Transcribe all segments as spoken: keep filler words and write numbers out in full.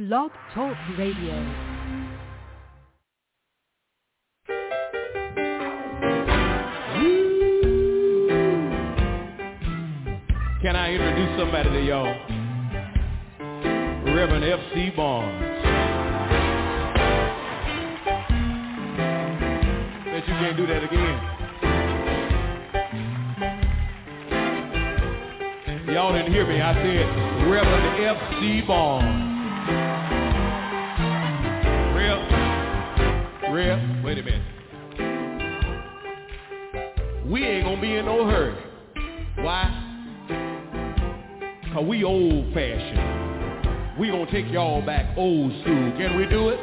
Blog Talk Radio. Can I introduce somebody to y'all? Reverend F C Barnes. Bet you can't do that again. Y'all didn't hear me. I said Reverend F C Barnes. Rev, Rev, wait a minute. We ain't gonna be in no hurry. Why? Cause we old fashioned. We gonna take y'all back old school. Can we do it?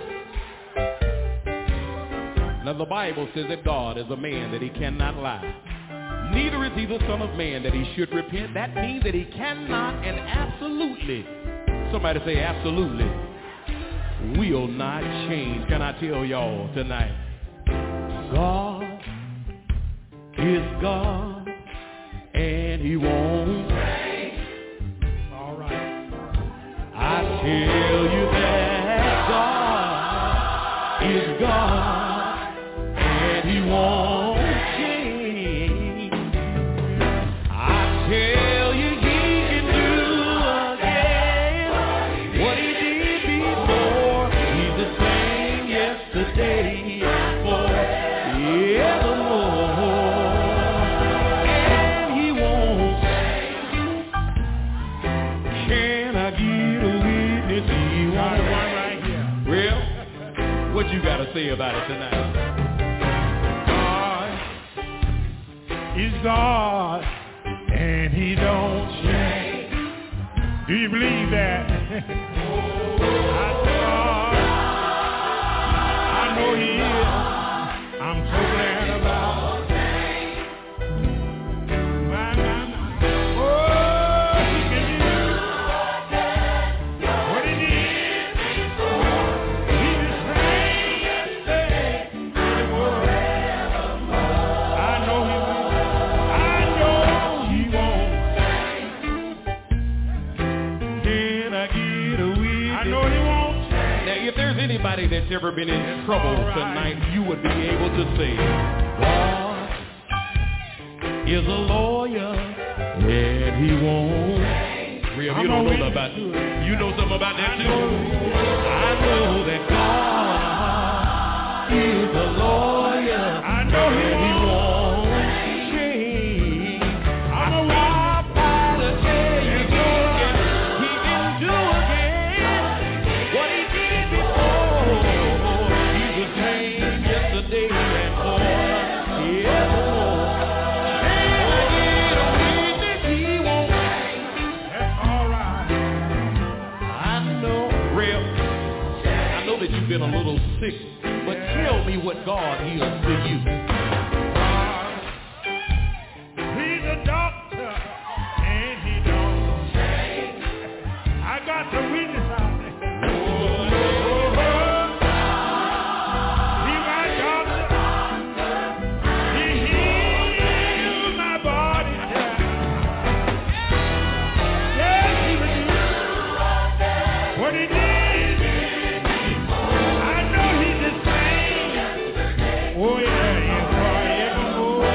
Now the Bible says that God is a man that he cannot lie. Neither is he the son of man that he should repent. That means that he cannot and absolutely, somebody say absolutely, will not change. Can I tell y'all tonight? God is God and he won't change. All right. I tell you that God is God and he won't change. I tell you he can do again what he did before. He's the same yesterday and forevermore. And he won't change. Can I get a witness? He won't. Right here. Well, what you got to say about it tonight? He's God, and he don't change. Do you believe that? I, I know he is. I'm so glad about it. My, my, my. Oh, he can do what he did before. He's the same yesterday and forevermore. I know he will. Anybody that's ever been in trouble tonight, you would be able to say, God is a lawyer and he won't. Real, you don't know nothing about it. You know something about that too? I know that God is a lawyer. I know he won't change. I'm a wild fighter, tell you he can, he can do again what he did before. He's the same yesterday and forevermore. Can I get a witness? He won't. That's all right. I know, Rev, I know that you've been a little sick, but tell me what God heals to you. He's a doctor, and he don't change. I got the witness out there. He's my doctor. He healed my body. Yes, he will do what he did. I know he's the same. Oh yeah, he's forevermore.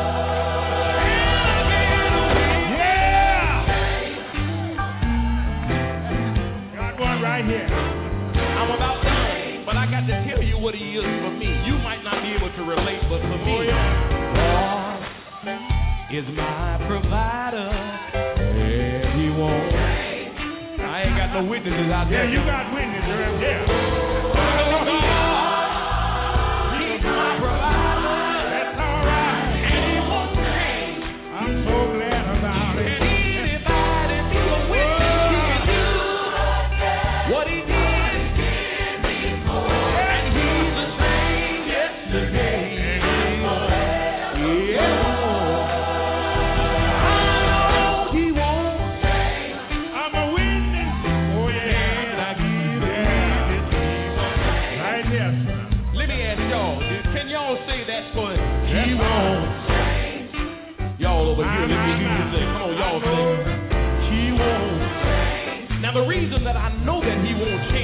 Yeah. Got one right here. I'm about done, but I got to tell you what he is for me. You might not be able to relate, but for me, God is my provider, and he won't. I ain't got no witnesses out Yeah, there. you got witnesses right there. He's my provider, That's all right. and he won't change. I'm so glad about it. And anybody be a witness, he can do what he did before. And he's the same yesterday and forevermore. I know he won't change. I'm a witness. Oh yeah. Can I get a witness? Right there, sir. Let me ask y'all, can y'all say that's for he won't change? Y'all over here, let me hear you say, come on, y'all say, he won't change. Now the reason that I know that he won't change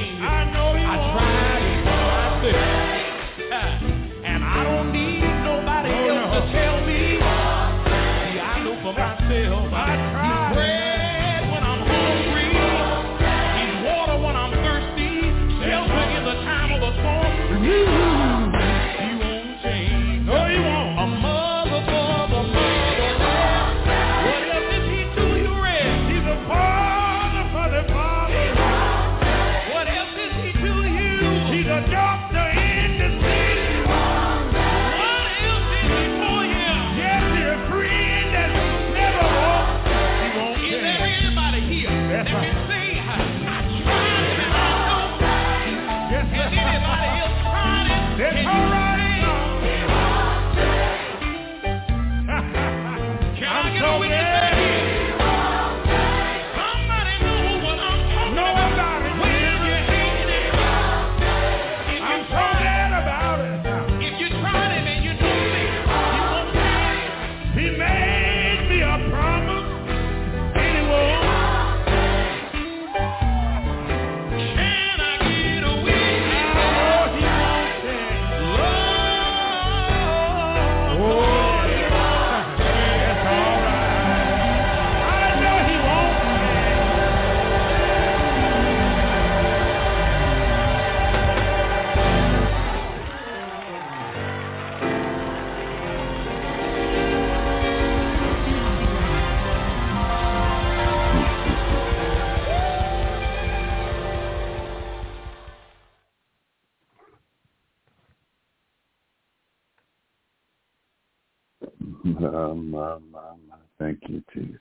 My, my, my, my. Thank you, Jesus.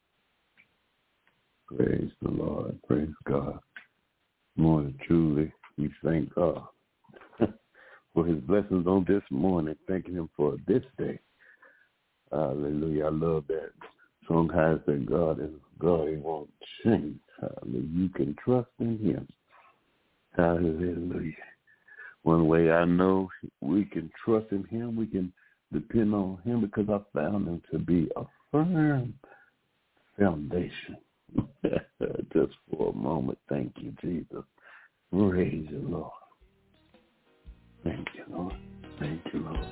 Praise the Lord. Praise God. More truly, we thank God for his blessings on this morning. Thanking him for this day. Hallelujah. I love that song has that God is God. He won't change. Hallelujah. You can trust in him. Hallelujah. One way I know we can trust in him, we can depend on him because I found him to be a firm foundation. Just for a moment. Thank you, Jesus. Praise the Lord. Thank you, Lord. Thank you, Lord.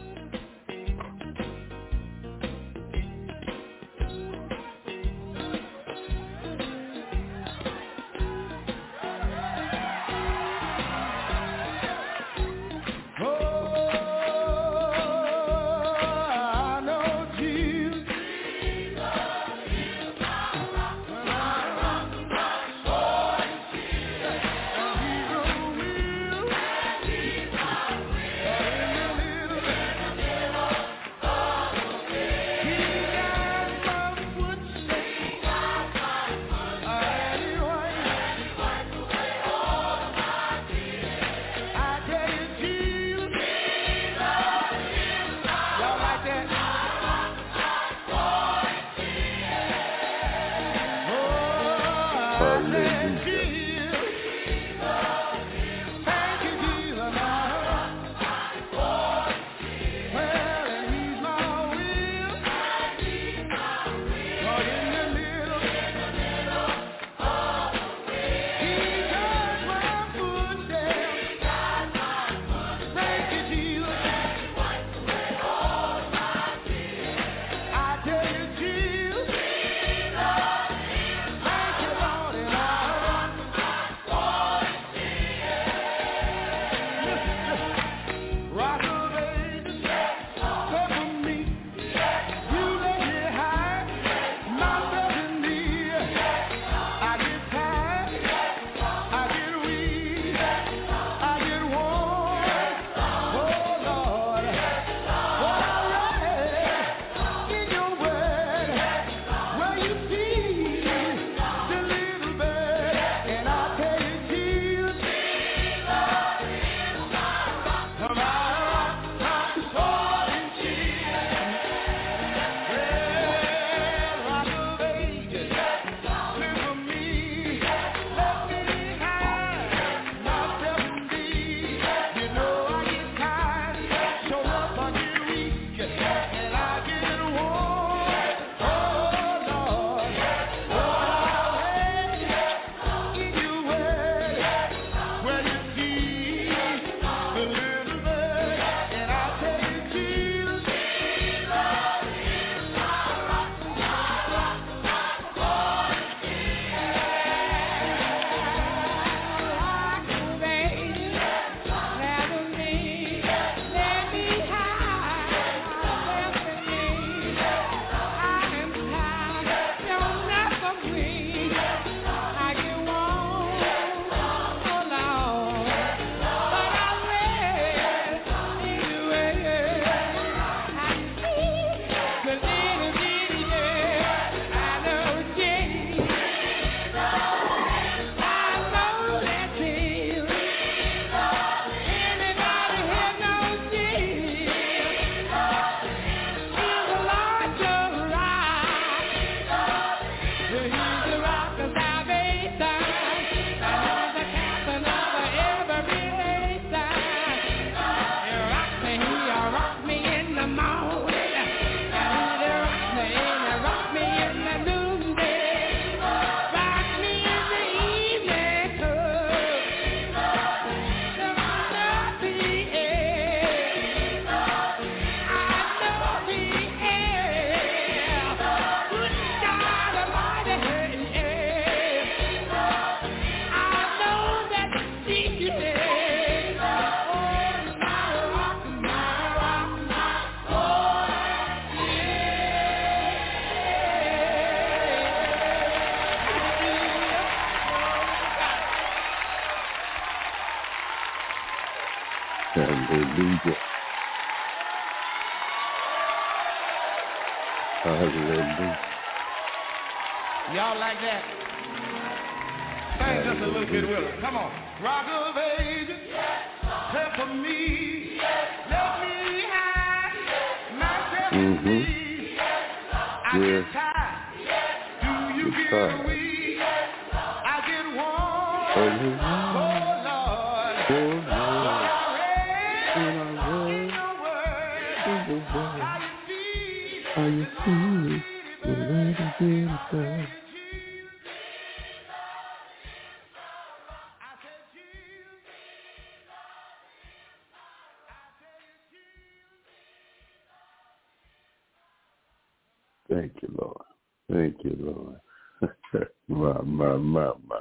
Hallelujah. Hallelujah. Y'all like that? Sing just a little bit with us. Come on. Rock of ages, help for me. Let me hide myself in thee. I get tired. Do you get weak? I get warm. Oh, Lord. Oh, Lord. In the word. How you feel? How you feel? Thank you, Lord. Thank you, Lord. my, my, my, my.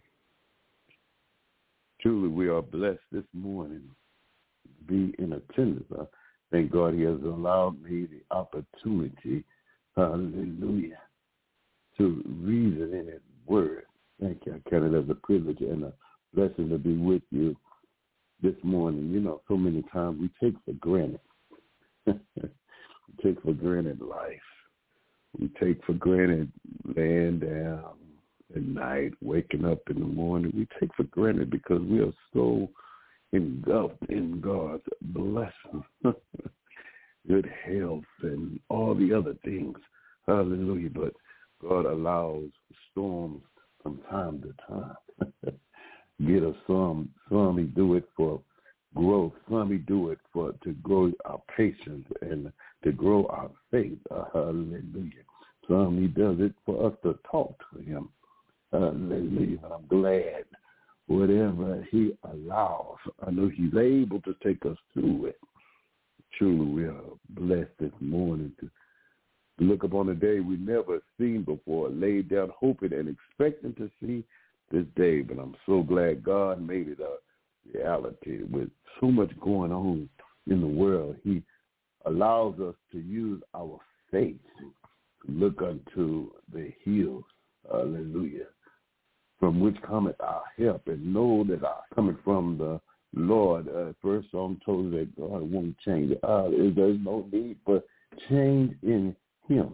Truly, we are blessed this morning to be in attendance. I thank God he has allowed me the opportunity, hallelujah, to reason in his word. Thank you. I count it as a privilege and a blessing to be with you this morning. You know, so many times we take for granted. we take for granted life. We take for granted laying down at night, waking up in the morning. We take for granted because we are so engulfed in God's blessing, good health, and all the other things. Hallelujah. But God allows storms from time to time. Get us some. Some he do it for growth. Some he do it for to grow our patience and to grow our faith. Uh, hallelujah. Some he does it for us to talk to him. Hallelujah. I'm glad whatever he allows, I know he's able to take us through it. Truly, we are blessed this morning to look upon a day we never seen before, laid down hoping and expecting to see this day. But I'm so glad God made it a reality. With so much going on in the world, he allows us to use our faith to look unto the hills, hallelujah, from which cometh our help, and know that our coming from the Lord. Uh, first song told us that God won't change. Uh, there's no need for change in him.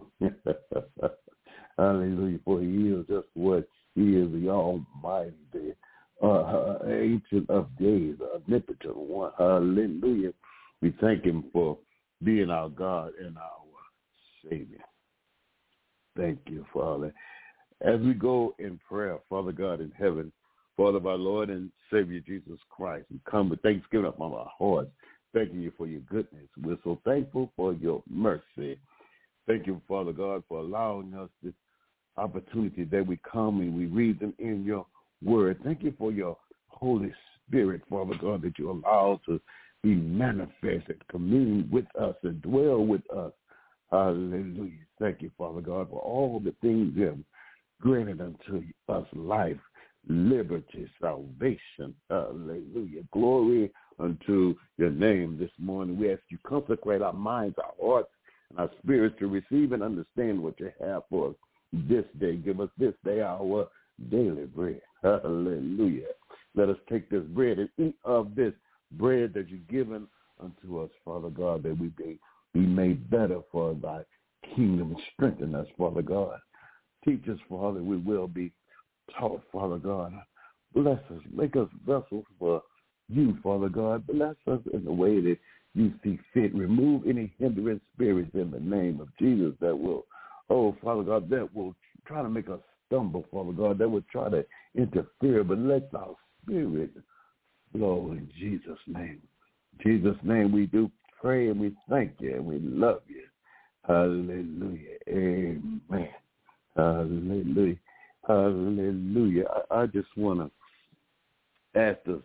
Hallelujah, for he is just what he is, the Almighty, the uh, Ancient of Days, the Omnipotent One. Hallelujah. We thank him for being our God and our Savior. Thank you, Father. As we go in prayer, Father God in heaven, Father of our Lord and Savior Jesus Christ, we come with thanksgiving upon our hearts, thanking you for your goodness. We're so thankful for your mercy. Thank you, Father God, for allowing us this opportunity that we come and we read them in your word. Thank you for your Holy Spirit, Father God, that you allow to be manifested, commune with us and dwell with us. Hallelujah. Thank you, Father God, for all the things you have granted unto us, life, liberty, salvation. Hallelujah. Glory unto your name this morning. We ask you consecrate our minds, our hearts, and our spirits to receive and understand what you have for us this day. Give us this day our daily bread. Hallelujah. Let us take this bread and eat of this bread that you've given unto us, Father God, that we may be made better for thy kingdom. Strengthen us, Father God. Teach us, Father, we will be taught, Father God. Bless us. Make us vessels for you, Father God. Bless us in the way that you see fit. Remove any hindering spirits in the name of Jesus that will, oh, Father God, that will try to make us stumble, Father God, that will try to interfere. But let our spirit flow in Jesus' name. In Jesus' name we do pray and we thank you and we love you. Hallelujah. Amen. Hallelujah. Hallelujah. I, I just want to ask us,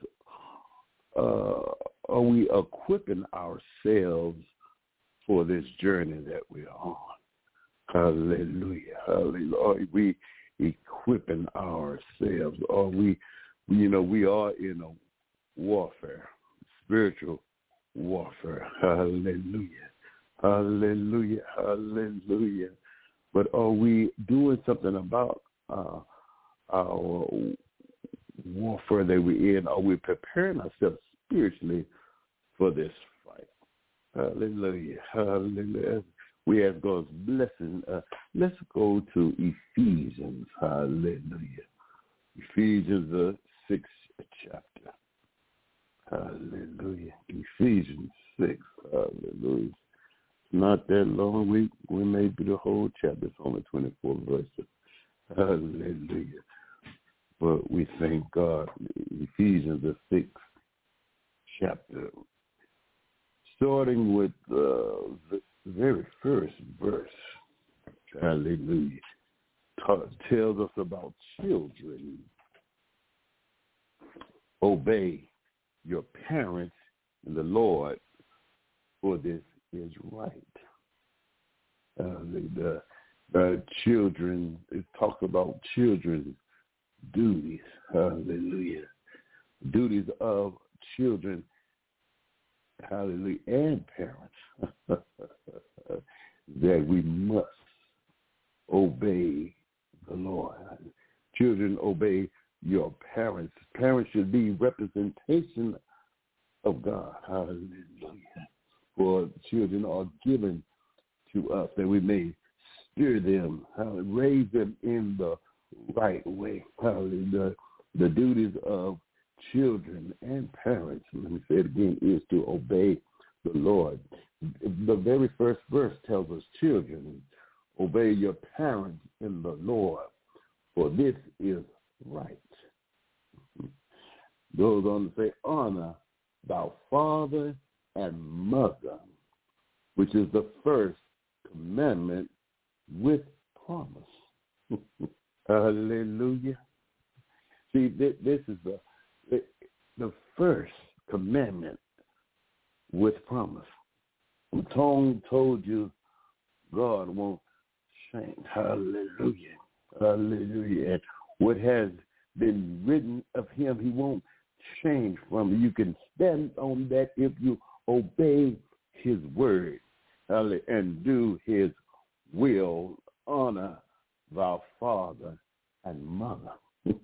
uh, are we equipping ourselves for this journey that we're on? Hallelujah. Hallelujah. Are we equipping ourselves? Are we, you know, we are in a warfare, spiritual warfare. Hallelujah. Hallelujah. Hallelujah. But are we doing something about uh, our warfare that we're in? Are we preparing ourselves spiritually for this fight? Hallelujah. Hallelujah. we ask God's blessing. Uh, let's go to Ephesians. Hallelujah. Ephesians, the sixth chapter. Hallelujah. Ephesians six. Hallelujah. Not that long. We we may be the whole chapter. It's only twenty-four verses. Hallelujah. But we thank God. Ephesians, the sixth chapter. Starting with uh, the very first verse. Hallelujah. Ta- tells us about children. Obey your parents in the Lord, for this is right. Uh, the, the children, it talks about children's duties. Hallelujah. Duties of children, hallelujah, and parents, that we must obey the Lord. Children, obey your parents. Parents should be representation of God. Hallelujah. For children are given to us that we may steer them, raise them in the right way. Hallelujah. The duties of children and parents, let me say it again, is to obey the Lord. The very first verse tells us, children, obey your parents in the Lord, for this is right. Goes on to say, honor thy father and mother, which is the first commandment with promise. Hallelujah. See, this is the, the the first commandment with promise. Tone told you God won't change. Hallelujah. Hallelujah. And what has been written of him, he won't change from. You can stand on that if you obey his word, hallelujah, and do his will. Honor thy father and mother.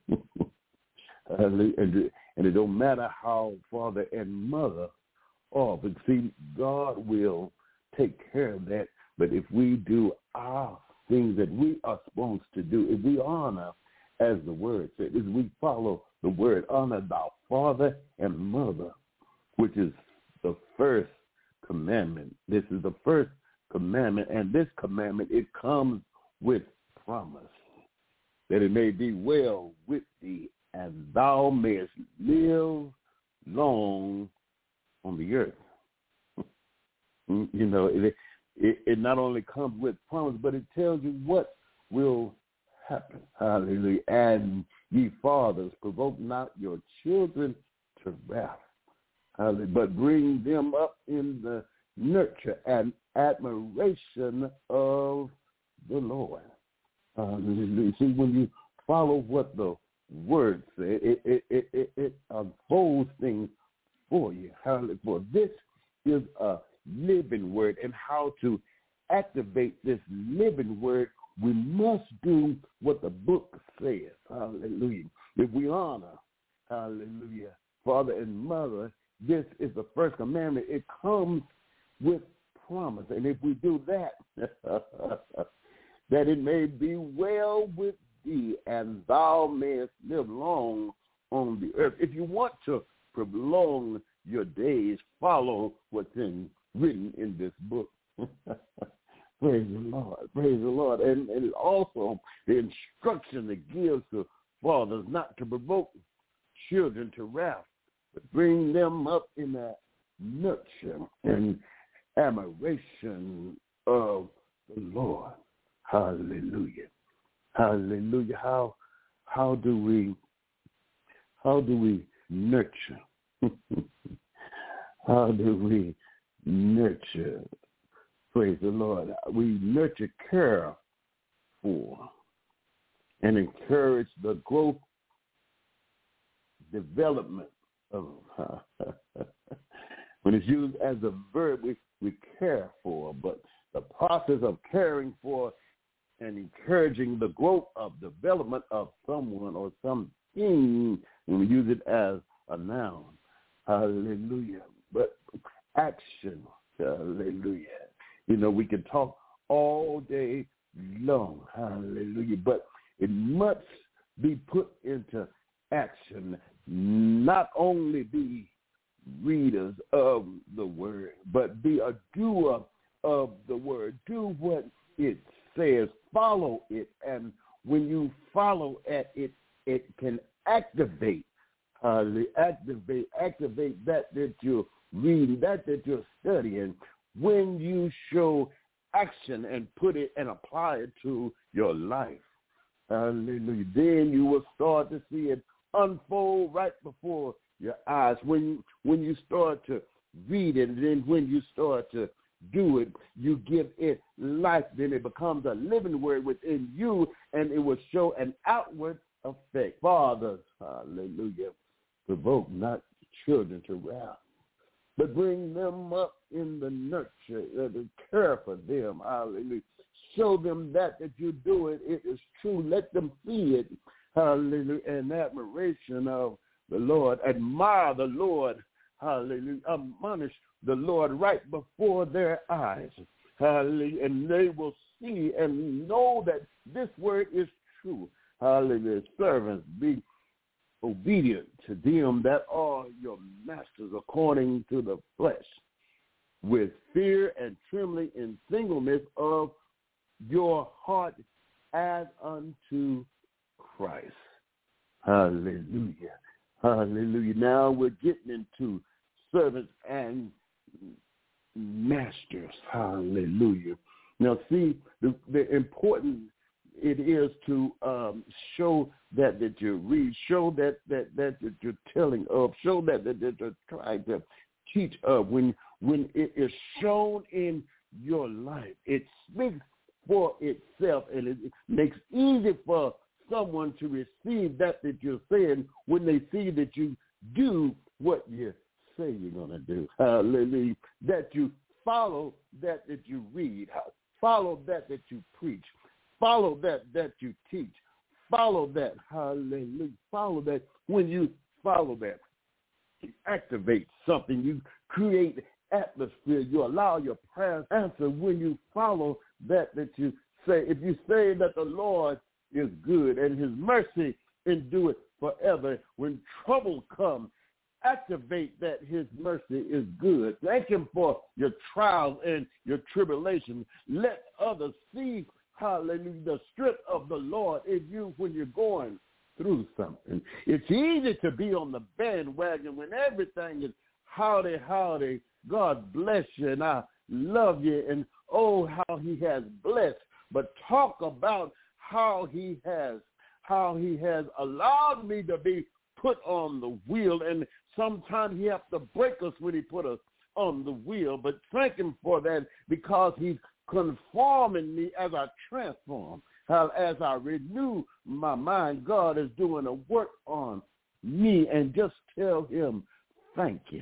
and, and it don't matter how father and mother are, but see, God will take care of that. But if we do our things that we are supposed to do, if we honor, as the word said, if we follow the word, honor thy father and mother, which is the first commandment. This is the first commandment, and this commandment, it comes with promise, that it may be well with thee, and thou mayest live long on the earth. You know, it, it, it not only comes with promise, but it tells you what will happen. Hallelujah. And ye fathers, provoke not your children to wrath, hallelujah, but bring them up in the nurture and admiration of the Lord. Hallelujah. See, when you follow what the word said, it, it, it, it, it unfolds things for you. Hallelujah. For this is a living word, and how to activate this living word, we must do what the book says. Hallelujah. If we honor, hallelujah, father and mother, this is the first commandment. It comes with promise. And if we do that, that it may be well with thee, and thou mayest live long on the earth. If you want to prolong your days, follow what's in, written in this book. Praise the Lord. Praise the Lord. And, and also the instruction it gives to fathers not to provoke children to wrath, but bring them up in the nurture and admiration of the Lord. Hallelujah. Hallelujah. How how do we how do we nurture? How do we nurture? Praise the Lord. We nurture, care for, and encourage the growth, development of. When it's used as a verb, we, we care for, but the process of caring for and encouraging the growth of development of someone or something, when we use it as a noun. Hallelujah. But action, hallelujah. You know, we can talk all day long. Hallelujah. But it must be put into action, not only be readers of the word, but be a doer of the word. Do what it says. Follow it. And when you follow at it, it can activate, uh, activate, activate that that you're reading, that that you're studying. When you show action and put it and apply it to your life, hallelujah, then you will start to see it unfold right before your eyes. When when you start to read it, and then when you start to do it, you give it life. Then it becomes a living word within you, and it will show an outward effect. Fathers, hallelujah, provoke not children to wrath, but bring them up in the nurture, uh, the care for them. Hallelujah. Show them that that you do it. It is true. Let them see it. Hallelujah. In admiration of the Lord. Admire the Lord. Hallelujah. Admonish the Lord right before their eyes. Hallelujah. And they will see and know that this word is true. Hallelujah. Servants, be obedient to them that are your masters according to the flesh, with fear and trembling in singleness of your heart as unto Christ. Hallelujah. Hallelujah. Now we're getting into servants and masters. Hallelujah. Now see, the, the important it is to um, show that that you read, show that that that, that you're telling of, show that, that that you're trying to teach of. When when it is shown in your life, it speaks for itself, and it, it makes easy for someone to receive that that you're saying when they see that you do what you say you're going to do. Hallelujah. That you follow that that you read, follow that that you preach, follow that that you teach, follow that. Hallelujah. Follow that. When you follow that, you activate something. You create atmosphere. You allow your prayers answer when you follow that that you say. If you say that the Lord is good and his mercy endureth forever, when trouble comes, activate that his mercy is good. Thank him for your trials and your tribulations. Let others see, hallelujah, the strength of the Lord in you when you're going through something. It's easy to be on the bandwagon when everything is howdy, howdy, God bless you, and I love you, and oh, how he has blessed. But talk about how he has, how he has allowed me to be put on the wheel, and sometimes he has to break us when he put us on the wheel. But thank him for that, because he's conforming me as I transform, as I renew my mind. God is doing a work on me, and just tell him thank you.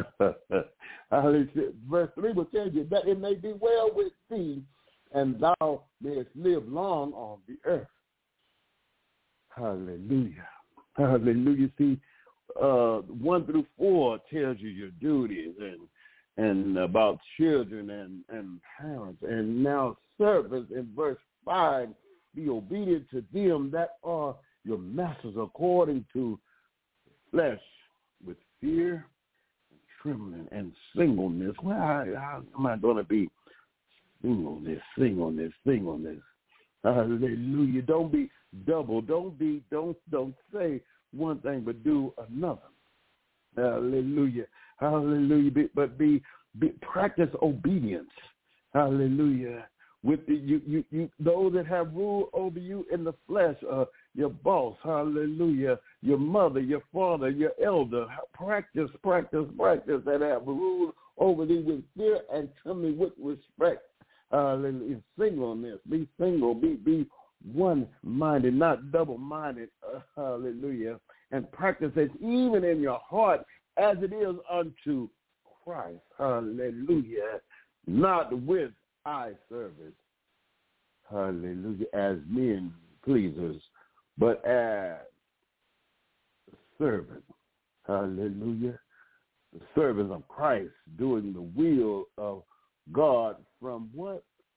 Verse three will tell you that it may be well with thee, and thou mayest live long on the earth. Hallelujah. Hallelujah. See, uh, one through four tells you your duties and and about children and, and parents. And now servants in verse five, be obedient to them that are your masters according to flesh, with fear and trembling and singleness. Well, how, how am I going to be singleness, singleness, singleness? Hallelujah. Don't be double. Don't be, don't, don't say one thing but do another. Hallelujah. Hallelujah. Be, but be, be practice obedience. Hallelujah. With the, you, you, you, those that have rule over you in the flesh, uh, your boss, hallelujah, your mother, your father, your elder, practice, practice, practice, that have rule over thee with fear and trembling, with respect. Hallelujah. Singleness, be single, be be one-minded, not double-minded. Uh, hallelujah. And practice it even in your heart as it is unto Christ. Hallelujah. Not with eye service. Hallelujah. As men pleasers, but as the servant. Hallelujah. The servant of Christ, doing the will of God from what?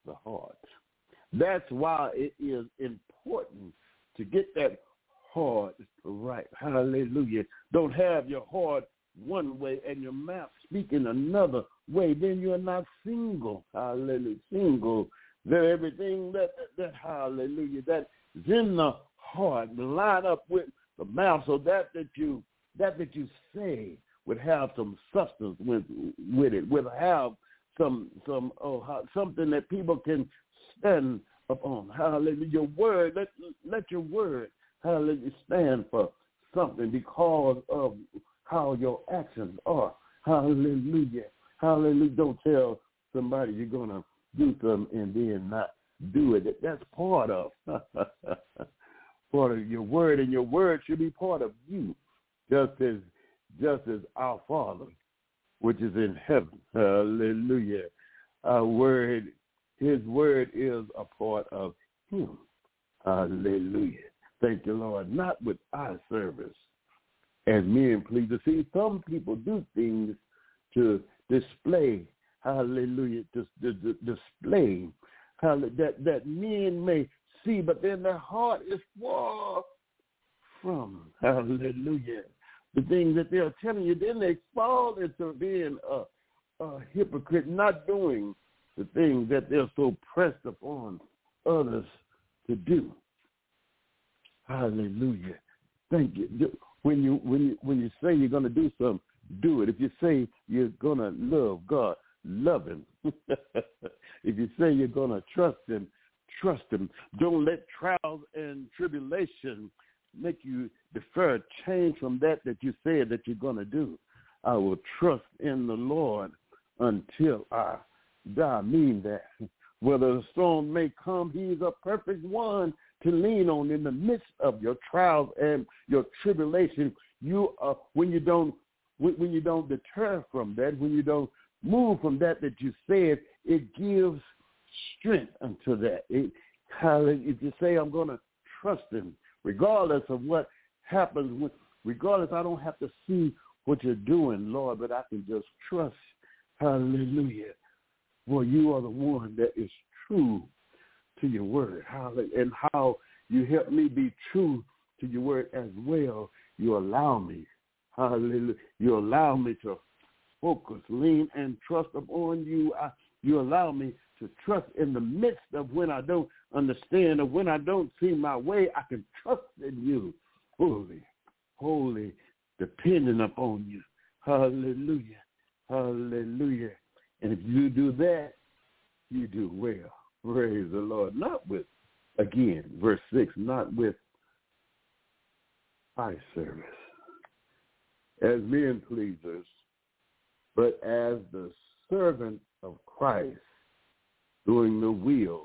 the heart. That's why it is important to get that heart right. Hallelujah. Don't have your heart one way and your mouth speaking another way. Then you're not single. Hallelujah. Single. That everything that, that, that, hallelujah, that is in the heart line up with the mouth, so that that you that that you say would have some substance with with it, would have some some oh something that people can stand upon. Hallelujah. Your word, let let your word, hallelujah, stand for something because of how your actions are. Hallelujah. Hallelujah. Don't tell somebody you're gonna do something and then not do it. That's part of part of your word, and your word should be part of you, just as just as our Father, which is in heaven. Hallelujah. Our word, his word is a part of him. Hallelujah. Thank you, Lord. Not with eye service as men pleasers. See, some people do things to display, hallelujah, to, to, to display hallelujah, that, that men may see, but then their heart is far from, hallelujah, the things that they're telling you. Then they fall into being a, a hypocrite, not doing the things that they're so pressed upon others to do. Hallelujah. Thank you. When you when you when you say you're going to do something, do it. If you say you're going to love God, love him. If you say you're going to trust him, trust him. Don't let trials and tribulation make you defer, change from that that you said that you're going to do. I will trust in the Lord until I die. I mean that. Whether the storm may come, he's a perfect one to lean on in the midst of your trials and your tribulation. You uh, when you don't when you don't deter from that, when you don't move from that that you said, it gives strength unto that. It, if you say, I'm going to trust him, regardless of what happens, regardless, I don't have to see what you're doing, Lord, but I can just trust. Hallelujah. Well, you are the one that is true to your word. Hallelujah. And how you help me be true to your word as well. You allow me. Hallelujah. You allow me to focus, lean, and trust upon you. I, you allow me to trust in the midst of when I don't understand or when I don't see my way. I can trust in you fully, wholly, depending upon you. Hallelujah. Hallelujah. And if you do that, you do well. Praise the Lord. Not with, again, verse six, not with eye service as men pleasers, but as the servant of Christ, doing the will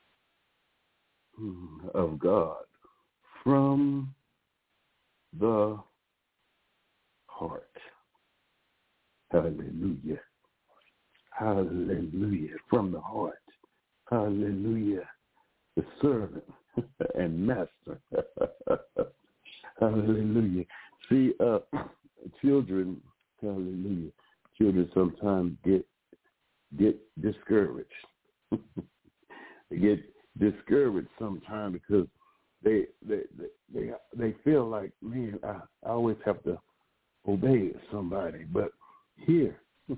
of God from the heart. Hallelujah. Hallelujah. From the heart. Hallelujah. The servant and master. Hallelujah. See, uh, children, hallelujah, children sometimes get get discouraged. They get discouraged sometimes because they they they they, they feel like, man, I, I always have to obey somebody. But here,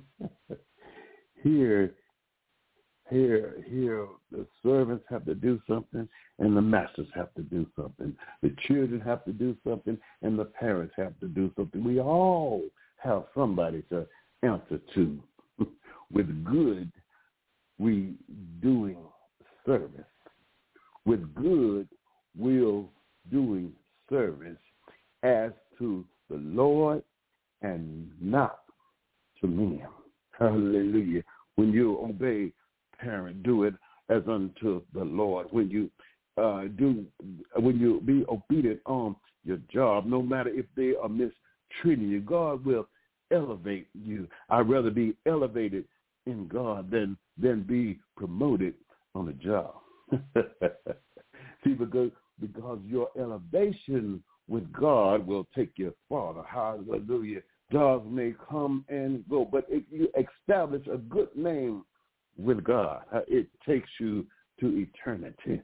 here, here, here, the servants have to do something, and the masters have to do something. The children have to do something, and the parents have to do something. We all have somebody to answer to. With good, we doing service. With good will doing service as to the Lord and not to men. Hallelujah. When you obey parent, do it as unto the Lord. When you uh, do, when you be obedient on your job, no matter if they are mistreating you, God will elevate you. I'd rather be elevated in God than than be promoted on a job. See, because because your elevation with God will take you farther. Hallelujah. Jobs may come and go, but if you establish a good name with God. It takes you to eternity.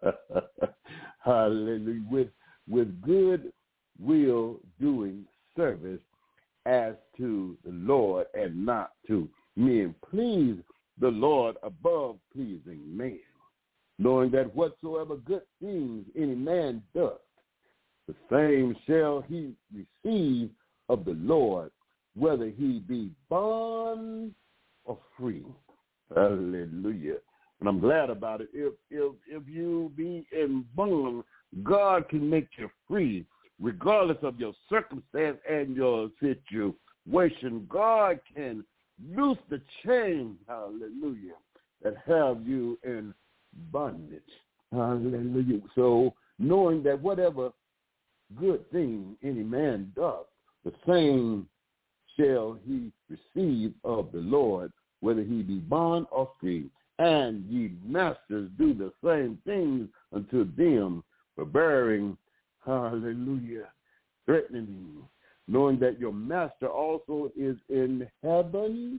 Hallelujah. With, with good will doing service as to the Lord and not to men. Please the Lord above pleasing man, knowing that whatsoever good things any man doth, the same shall he receive of the Lord, whether he be bond or free. Hallelujah. And I'm glad about it. If if if you be in bond, God can make you free, regardless of your circumstance and your situation. God can loose the chain, hallelujah, that have you in bondage. Hallelujah. So knowing that whatever good thing any man doth, the same shall he receive of the Lord, whether he be bond or free. And ye masters do the same things unto them, forbearing, hallelujah, threatening, knowing that your master also is in heaven,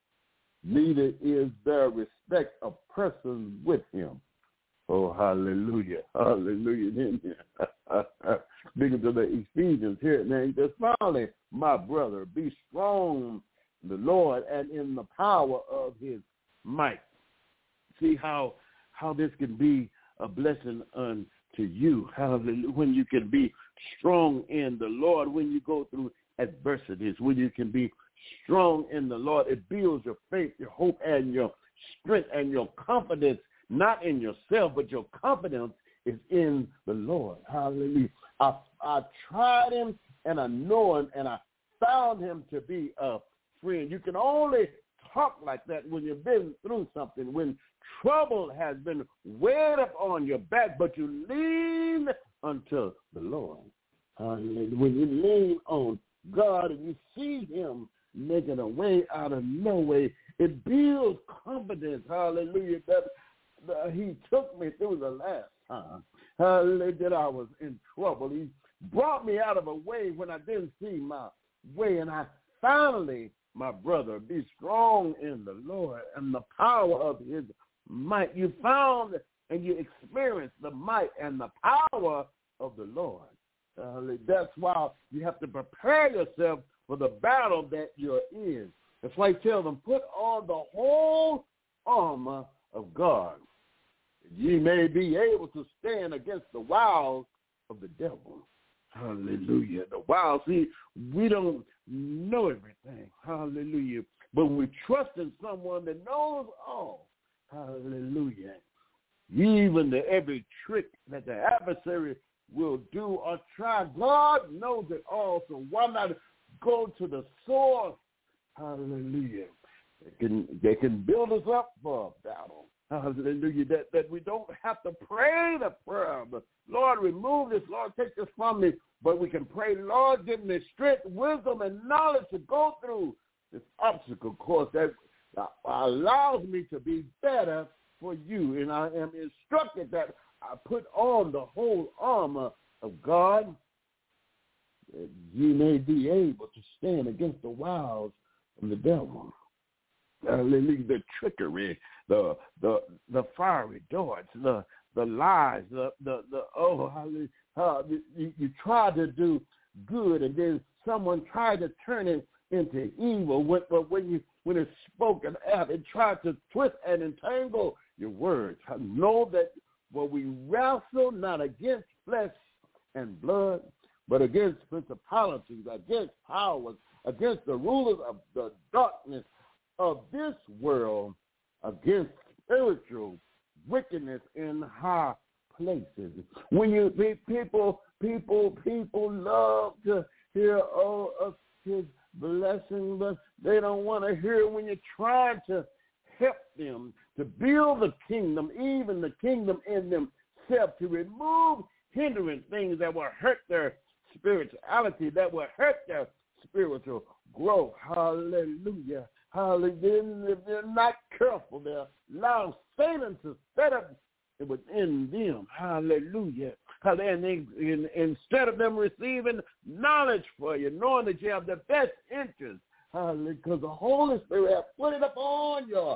neither is there respect of persons with him. Oh, hallelujah, hallelujah. Speaking to the Ephesians here, man, just finally, my brother, be strong in the Lord and in the power of his might. See how how this can be a blessing unto you. Hallelujah. When you can be strong in the Lord, when you go through adversities, when you can be strong in the Lord, it builds your faith, your hope, and your strength and your confidence, not in yourself, but your confidence is in the Lord. Hallelujah. I, I tried him, and I know him, and I found him to be a friend. You can only talk like that when you've been through something, when trouble has been weighed up on your back, but you lean unto the Lord. Hallelujah. When you lean on God and you see him making a way out of no way, it builds confidence. Hallelujah. That, that he took me through the last time. Hallelujah. That I was in trouble. He brought me out of a way when I didn't see my way, and I finally, my brother, be strong in the Lord and the power of his might. You found and you experienced the might and the power of the Lord. Uh, that's why you have to prepare yourself for the battle that you're in. That's why he tells them, put on the whole armor of God, ye may be able to stand against the wiles of the devil. Hallelujah. The wiles, see, we don't know everything. Hallelujah. But we trust in someone that knows all. Hallelujah. Even the every trick that the adversary will do or try, God knows it all. So why not go to the source? Hallelujah. They can, they can build us up for a battle. Hallelujah. That, that we don't have to pray the prayer. But Lord, remove this. Lord, take this from me. But we can pray, Lord, give me strength, wisdom, and knowledge to go through this obstacle course that allows me to be better for you. And I am instructed that I put on the whole armor of God, that you may be able to stand against the wiles of the devil. Hallelujah. The trickery, the the the fiery darts, the the lies, the the, the oh hallelujah. Uh, you, you try to do good, and then someone tried to turn it into evil. When, but when you when it's spoken out, it tried to twist and entangle your words. I know that well, we wrestle not against flesh and blood, but against principalities, against powers, against the rulers of the darkness of this world, against spiritual wickedness in high places. When you people, people, people love to hear oh of his blessing, but they don't want to hear when you're trying to help them to build the kingdom, even the kingdom in themselves, to remove hindering things that will hurt their spirituality, that will hurt their spiritual growth. Hallelujah. Hallelujah. If they're not careful, they'll allow Satan to set up within them. Hallelujah. And, they, and instead of them receiving knowledge for you, knowing that you have the best interest, hallelujah, because the Holy Spirit has put it upon your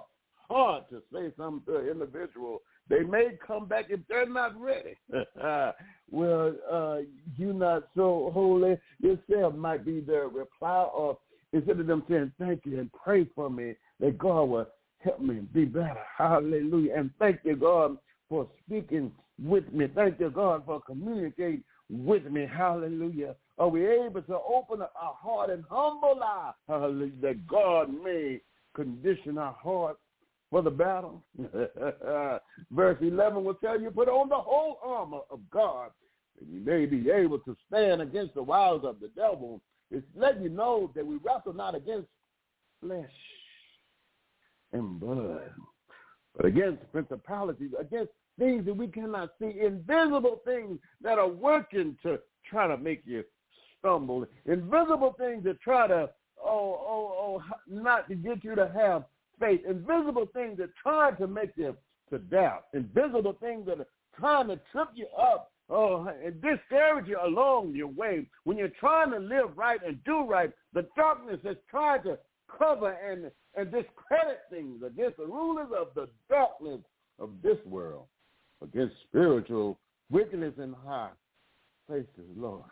hard to say something to an individual. They may come back if they're not ready. Well, uh, you not so holy yourself might be the reply, or instead of them saying thank you and pray for me, that God will help me be better. Hallelujah. And thank you, God, for speaking with me. Thank you, God, for communicating with me. Hallelujah. Are we able to open up our heart and humble our, hallelujah, that God may condition our heart for the battle? Verse eleven will tell you, put on the whole armor of God, and you may be able to stand against the wiles of the devil. It's letting you know that we wrestle not against flesh and blood, but against principalities, against things that we cannot see, invisible things that are working to try to make you stumble, invisible things that try to, oh, oh, oh, not to get you to have faith, invisible things that try to make you to doubt, invisible things that are trying to trip you up, oh, and discourage you along your way. When you're trying to live right and do right, the darkness is trying to cover and, and discredit things against the rulers of the darkness of this world, against spiritual wickedness in high places, Lord.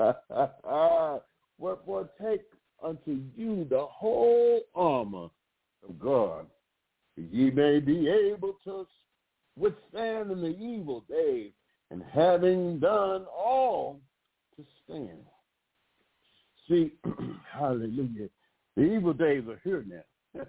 Wherefore take unto you the whole armor of God, that ye may be able to withstand in the evil days, and having done all, to stand. See, hallelujah, the evil days are here now.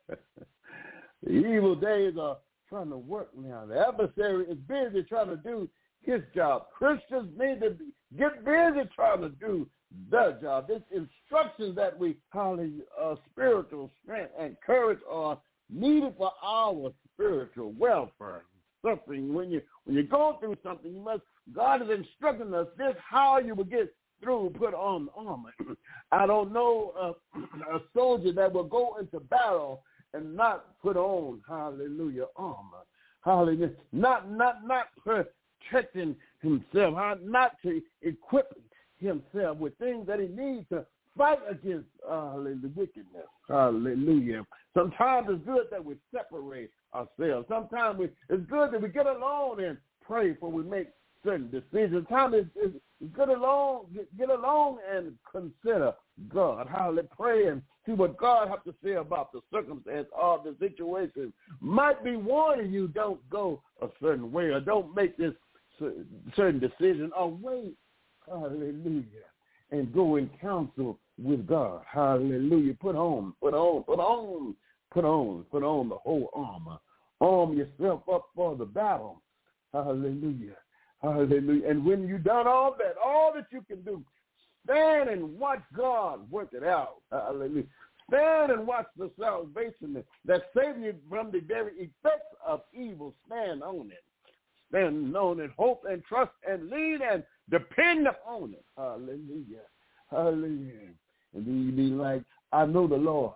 The evil days are trying to work now. The adversary is busy trying to do his job. Christians need to get busy trying to do their job. This instructions that we call uh, spiritual strength and courage are needed for our spiritual welfare. Something when you when you go through something, you must. God is instructing us this how you will get through. Put on armor. I don't know a, a soldier that will go into battle and not put on, hallelujah, armor. Hallelujah. Not not not protecting himself, not to equip himself with things that he needs to fight against uh, the wickedness. Hallelujah. Sometimes it's good that we separate ourselves. Sometimes we, it's good that we get alone and pray before we make certain decisions. Sometimes it's, it's, it's good alone, get, get alone and consider God. Hallelujah. Pray and see what God has to say about the circumstance or the situation. Might be warning you, don't go a certain way or don't make this certain decision or wait. Hallelujah. And go in counsel with God. Hallelujah. Put on, put on, put on, put on, put on the whole armor. Arm yourself up for the battle. Hallelujah. Hallelujah. And when you've done all that, all that you can do, stand and watch God work it out. Hallelujah. Stand and watch the salvation that saves you from the very effects of evil. Stand on it. Stand on it. Hope and trust and lean and depend upon it. Hallelujah. Hallelujah. And then you be like, I know the Lord.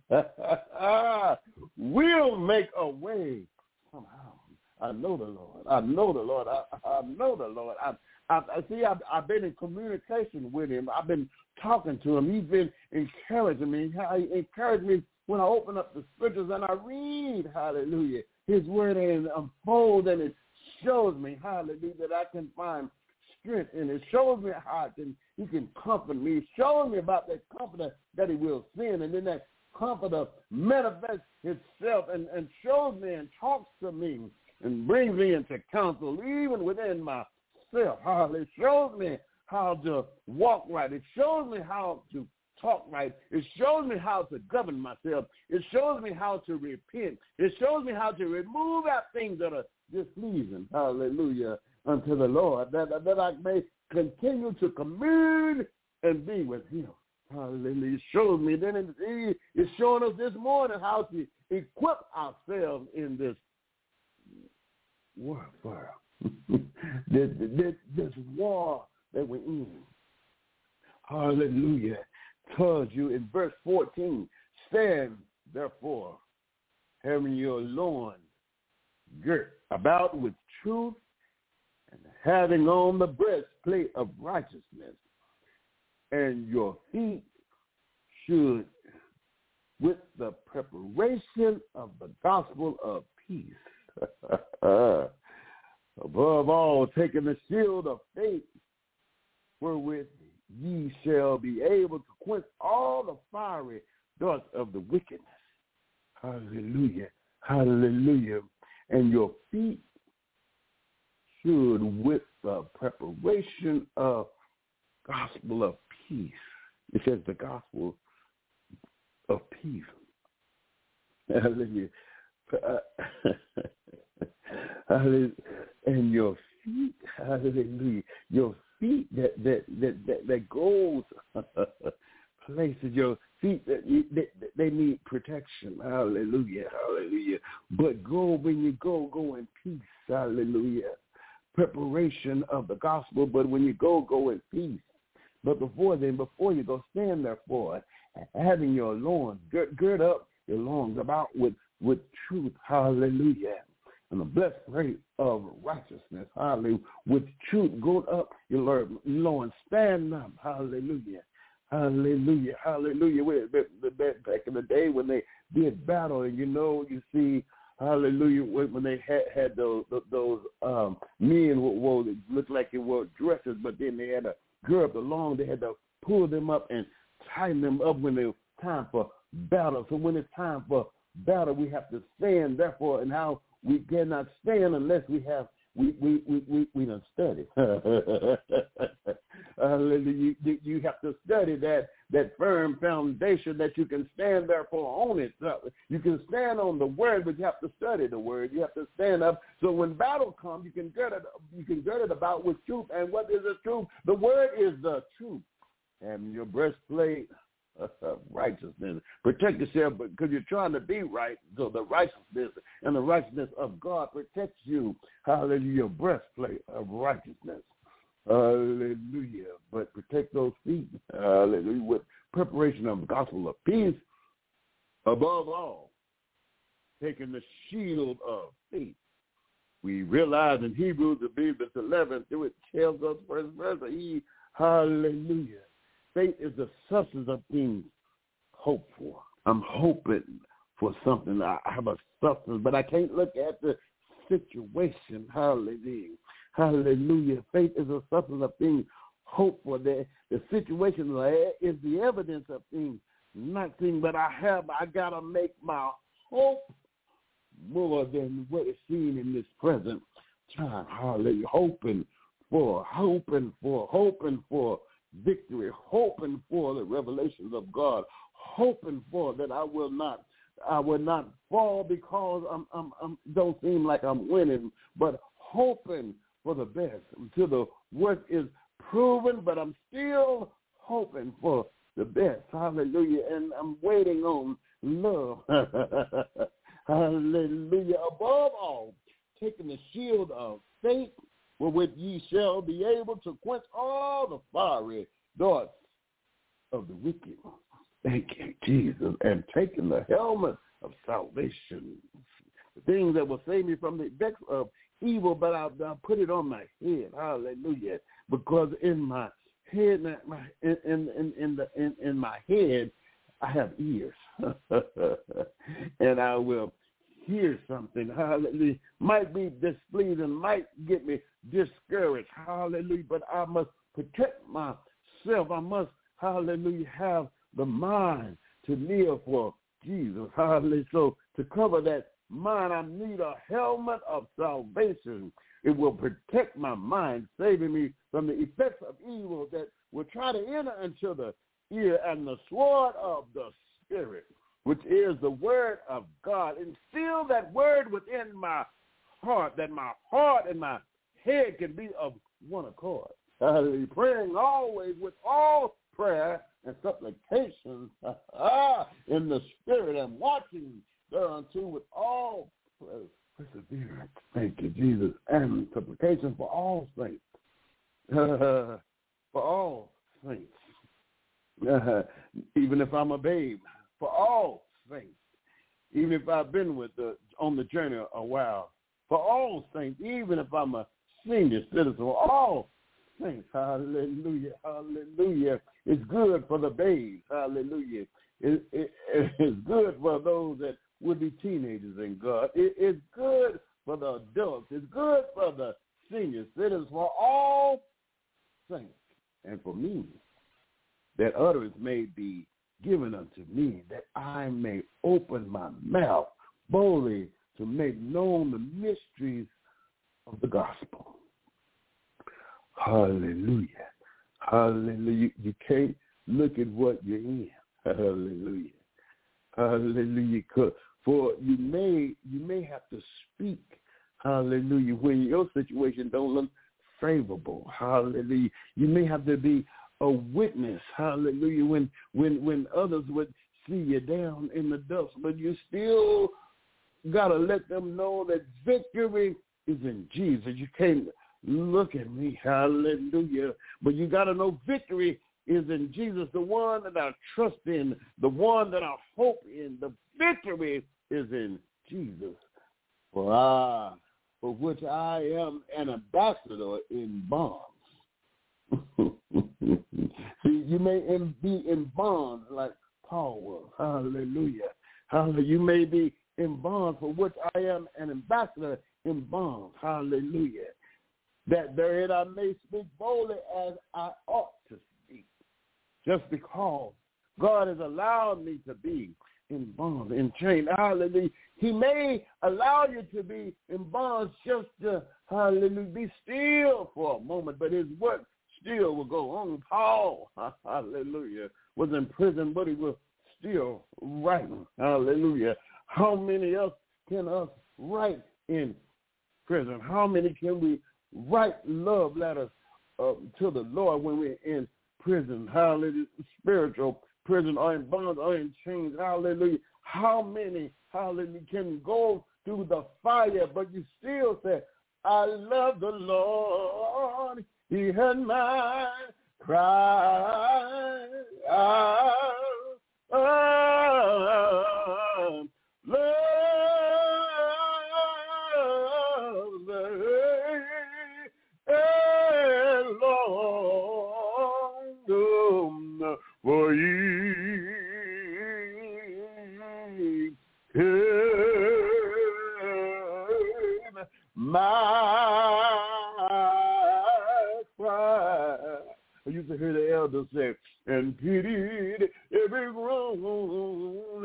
We'll make a way somehow. I know the Lord. I know the Lord. I, I know the Lord. I, I, I see. I've, I've been in communication with him. I've been talking to him. He's been encouraging me. He encouraged me when I open up the scriptures and I read, hallelujah, his word and unfold, and it shows me, hallelujah, that I can find strength in it. It shows me how I can, he can comfort me. It shows me about that comforter that he will send, and then that comforter manifests himself and, and shows me and talks to me and brings me into counsel, even within myself. Hallelujah. It shows me how to walk right. It shows me how to talk right. It shows me how to govern myself. It shows me how to repent. It shows me how to remove out things that are displeasing, hallelujah, unto the Lord, that, that I may continue to commune and be with him. Hallelujah. It shows me, then it, it's showing us this morning how to equip ourselves in this warfare, this, this, this war that we're in. Hallelujah. Tells you in verse fourteen, stand therefore, having your loins girt about with truth, and having on the breastplate of righteousness, and your feet should with the preparation of the gospel of peace. Above all, taking the shield of faith, wherewith ye shall be able to quench all the fiery darts of the wickedness. Hallelujah. Hallelujah. And your feet should, with the preparation of gospel of peace. It says the gospel of peace. Hallelujah. Hallelujah. And your feet, hallelujah, your feet that that that that, that goes places, your feet that you, they, they need protection. Hallelujah, hallelujah. But go when you go, go in peace. Hallelujah. Preparation of the gospel, but when you go, go in peace. But before then, before you go, stand therefore, having your loins, gird, gird up your loins about with, with truth. Hallelujah. And the blessed rate of righteousness. Hallelujah. With truth, gird up your loins, stand up. Hallelujah. Hallelujah. Hallelujah. Back in the day when they did battle, and you know, you see, hallelujah, when they had, had those those um, men who wore, it looked like they wore dresses, but then they had to gird up the long, they had to pull them up and tighten them up when it was time for battle. So when it's time for battle, we have to stand, therefore, and how we cannot stand unless we have, we we we, we, we done studied. Hallelujah. You, you have to study that, that firm foundation that you can stand therefore on it. You can stand on the word, but you have to study the word. You have to stand up. So when battle comes, you can gird it, you can gird it about with truth. And what is the truth? The word is the truth. And your breastplate of righteousness. Protect yourself because you're trying to be right. So the righteousness and the righteousness of God protects you. Hallelujah. Your breastplate of righteousness. Hallelujah. But protect those feet. Hallelujah. With preparation of the gospel of peace. Above all, taking the shield of faith. We realize in Hebrews, I believe it's eleven, through it tells us first verse, he, hallelujah. Faith is the substance of things hoped for. I'm hoping for something. I have a substance, but I can't look at the situation. Hallelujah. Hallelujah. Faith is a substance of things hoped for. The, the situation is the evidence of things not seen, but I have, I got to make my hope more than what is seen in this present time. Hallelujah. Hoping for, hoping for, hoping for victory, hoping for the revelations of God, hoping for that I will not, I will not fall because I'm, I'm, I'm don't seem like I'm winning, but hoping for the best until the worst is proven, but I'm still hoping for the best. Hallelujah. And I'm waiting on love. Hallelujah. Above all, taking the shield of faith, wherewith ye shall be able to quench all the fiery darts of the wicked. Thank you, Jesus. And taking the helmet of salvation, the things that will save me from the effects of evil, but I'll, I'll put it on my head. Hallelujah. Because in my head, my, in, in, in, the, in, in my head, I have ears. And I will hear something. Hallelujah. Might be displeasing, might get me discouraged. Hallelujah. But I must protect myself. I must, hallelujah, have the mind to live for Jesus. Hallelujah. So to cover that mind, I need a helmet of salvation. It will protect my mind, saving me from the effects of evil that will try to enter into the ear, and the sword of the Spirit, which is the word of God. Instill that word within my heart, that my heart and my head can be of one accord. Hallelujah. Praying always with all prayer and supplications in the Spirit, and watching thereunto with all perseverance. Thank you, Jesus. And supplication for all saints. For all saints. Uh, even if I'm a babe, for all saints. Even if I've been with the, on the journey a while. For all saints, even if I'm a senior citizen, for all saints. Hallelujah. Hallelujah. It's good for the babes. Hallelujah. It, it, it's good for those that would be teenagers in God. It, it's good for the adults. It's good for the seniors. It is for all saints and for me, that utterance may be given unto me, that I may open my mouth boldly to make known the mysteries of the gospel. Hallelujah. Hallelujah. You can't look at what you're in. Hallelujah. Hallelujah. For you may you may have to speak. Hallelujah. When your situation don't look favorable. Hallelujah. You may have to be a witness. Hallelujah. When when when others would see you down in the dust, but you still gotta let them know that victory is in Jesus. You can't look at me. Hallelujah. But you gotta know victory is in Jesus, the one that I trust in, the one that I hope in. The victory is in Jesus. For I, for which I am an ambassador in bonds. See, you may be in bonds like Paul was. Hallelujah. Hallelujah. You may be in bonds, for which I am an ambassador in bonds. Hallelujah. That therein I may speak boldly as I ought to speak. Just because God has allowed me to be in bonds, in chains. Hallelujah. He may allow you to be in bonds just to, hallelujah, be still for a moment, but his work still will go on. Paul, hallelujah, was in prison, but he was still writing. Hallelujah. How many else can us write in prison? How many can we write love letters uh, to the Lord when we're in prison? Hallelujah. Spiritual prison or in bonds or in chains. Hallelujah. How many, hallelujah, can go through the fire, but you still say, I love the Lord. He heard my cry. I love, love the Lord, for He heard my cry. I used to hear the elders say, and pitied every groan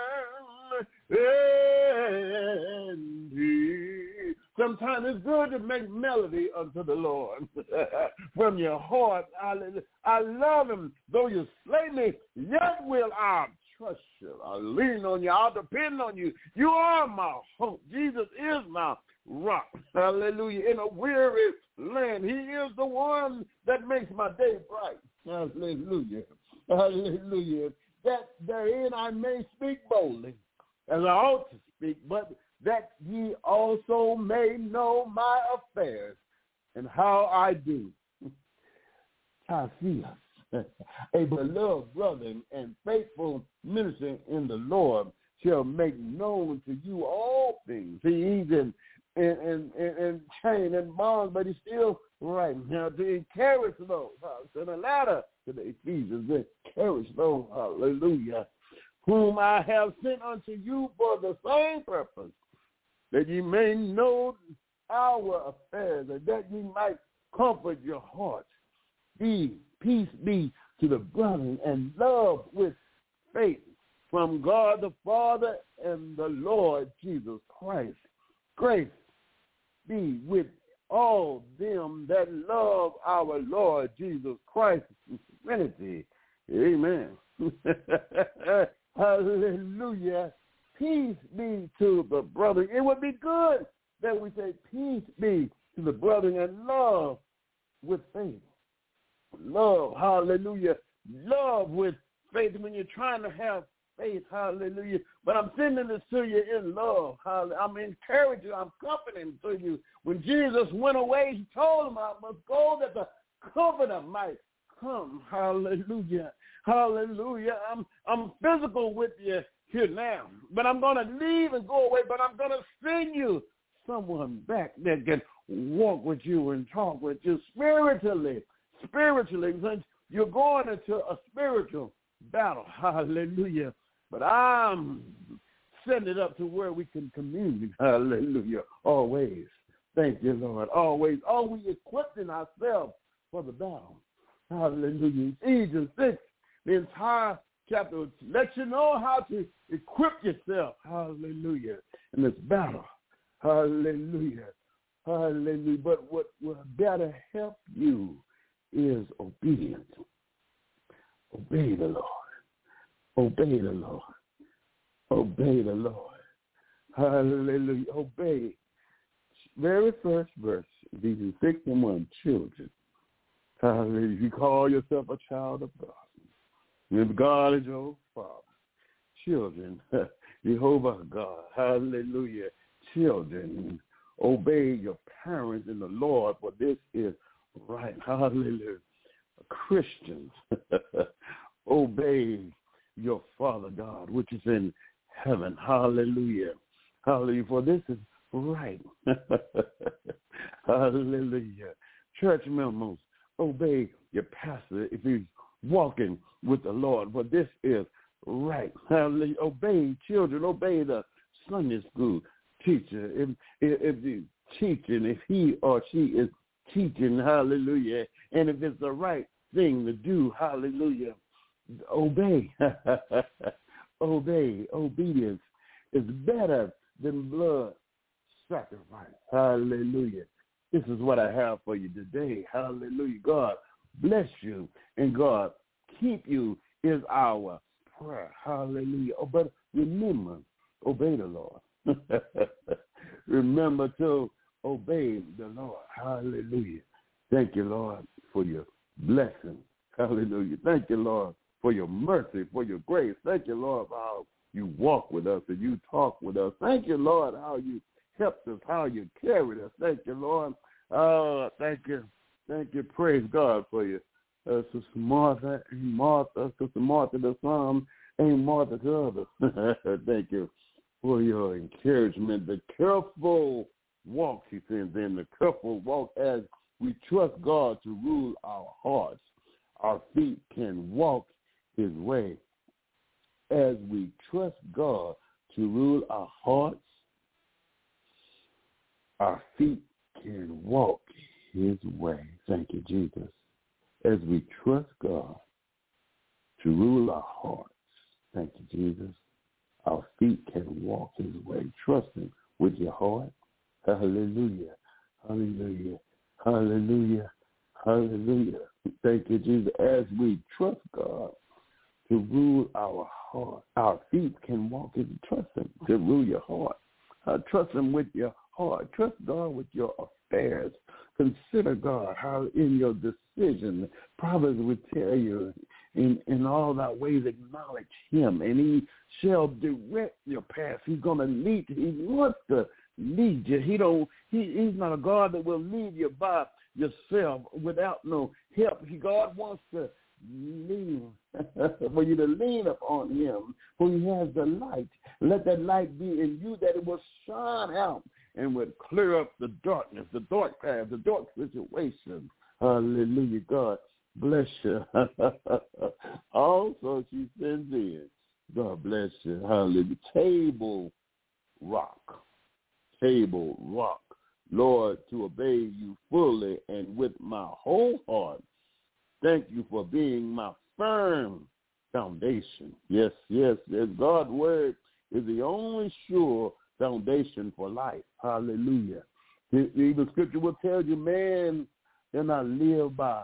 and he. Sometimes it's good to make melody unto the Lord from your heart. I, I love him. Though you slay me, yet will I trust you. I'll lean on you. I'll depend on you. You are my hope. Jesus is my rock. Hallelujah. In a weary land, he is the one that makes my day bright. Hallelujah. Hallelujah. That therein I may speak boldly, as I ought to speak, but that ye also may know my affairs and how I do. Typhus, a beloved brother and faithful minister in the Lord, shall make known to you all things. He, he's in in, in, in, in chain and bonds, but he's still writing. Now, to encourage those, in a letter to the Ephesians, encourage those, hallelujah, whom I have sent unto you for the same purpose, that ye may know our affairs, and that ye might comfort your hearts. Be, peace be to the brethren, and love with faith from God the Father and the Lord Jesus Christ. Grace be with all them that love our Lord Jesus Christ in Trinity. Amen. Hallelujah. Peace be to the brethren. It would be good that we say peace be to the brethren and love with faith. Love, hallelujah. Love with faith when you're trying to have faith, hallelujah. But I'm sending this to you in love. Hallelujah. I'm encouraging you. I'm comforting to you. When Jesus went away, he told him I must go that the comforter might come. Hallelujah. Hallelujah. I'm I'm physical with you here now, but I'm going to leave and go away, but I'm going to send you someone back that can walk with you and talk with you spiritually. Spiritually, since you're going into a spiritual battle. Hallelujah. But I'm setting it up to where we can commune. Hallelujah. Always. Thank you, Lord. Always. Always equipping ourselves for the battle. Hallelujah. Ephesians six, the entire chapter lets you know how to equip yourself. Hallelujah. In this battle. Hallelujah. Hallelujah. But what will better help you is obedience. Obey the Lord. Obey the Lord. Obey the Lord. Hallelujah. Obey. Very first verse, Ephesians six and one, children. Hallelujah. You call yourself a child of God. If God is your father, children, Jehovah God, hallelujah, children, obey your parents in the Lord, for this is right. Hallelujah. Christians, obey your Father God, which is in heaven. Hallelujah. Hallelujah. For this is right. Hallelujah. Church members, obey your pastor if he's walking with the Lord, for this is right. Hallelujah. Obey children, obey the Sunday school teacher. If if, if he's teaching, if he or she is teaching, hallelujah, and if it's the right thing to do, hallelujah, obey. Obey. Obedience is better than blood sacrifice. Hallelujah. This is what I have for you today. Hallelujah. God bless you and God keep you is our prayer. Hallelujah. Oh, but remember, obey the Lord. Remember to obey the Lord. Hallelujah. Thank you, Lord, for your blessing. Hallelujah. Thank you, Lord, for your mercy, for your grace. Thank you, Lord, for how you walk with us and you talk with us. Thank you, Lord, how you helped us, how you carried us. Thank you, Lord. Oh, thank you. Thank you. Praise God for you. Uh, Sister Martha, Martha, Sister Martha the Psalm, ain't Martha to others. Thank you for your encouragement. The careful walk, he says, in the careful walk as we trust God to rule our hearts. Our feet can walk his way. As we trust God to rule our hearts, our feet can walk his way. Thank you, Jesus. As we trust God to rule our hearts, thank you, Jesus, our feet can walk his way. Trust him with your heart. Hallelujah. Hallelujah. Hallelujah. Hallelujah. Thank you, Jesus. As we trust God to rule our heart, our feet can walk in. Trust him to rule your heart. Uh, trust him with your heart. Trust God with your affairs. Consider God how in your decision. Proverbs would tell you, in, in all thy ways acknowledge him, and he shall direct your path. He's going to lead you. He wants to lead you. He don't. He, he's not a God that will lead you by yourself without no help. He, God wants to lean for you to lean upon him, for he has the light. Let that light be in you that it will shine out and would clear up the darkness, the dark path, the dark situation. Hallelujah. God bless you. Also, she sends in, God bless you. Hallelujah. Table rock. Table rock. Lord, to obey you fully and with my whole heart. Thank you for being my firm foundation. Yes, yes, yes. God's word is the only sure foundation for life. Hallelujah. Even scripture will tell you, man cannot live by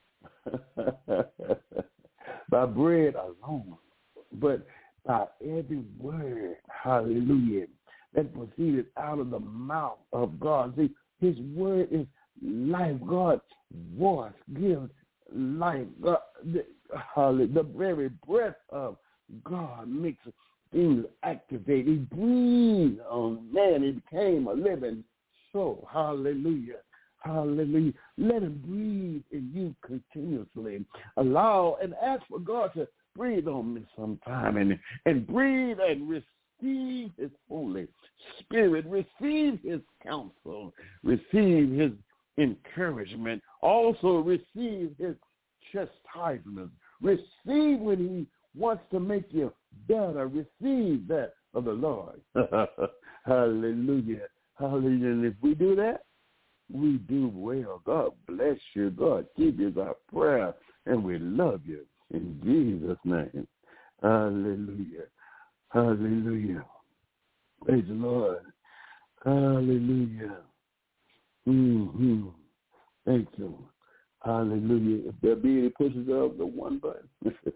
by bread alone, but by every word, hallelujah, that proceeded out of the mouth of God. See, his word is life. God's voice gives life. God, the, hallelujah, the very breath of God makes things activate. He breathed on man. He became a living soul. Hallelujah. Hallelujah. Let him breathe in you continuously. Allow and ask for God to breathe on me sometime and, and breathe and receive his Holy Spirit. Receive his counsel. Receive his encouragement. Also receive his chastisement. Receive when he wants to make you better. Receive that of the Lord. Hallelujah. Hallelujah. And if we do that, we do well. God bless you. God keep you, our prayer. And we love you in Jesus' name. Hallelujah. Hallelujah. Praise the Lord. Hallelujah. Mm-hmm. Thank you. Hallelujah. If there be any pushes up the one button.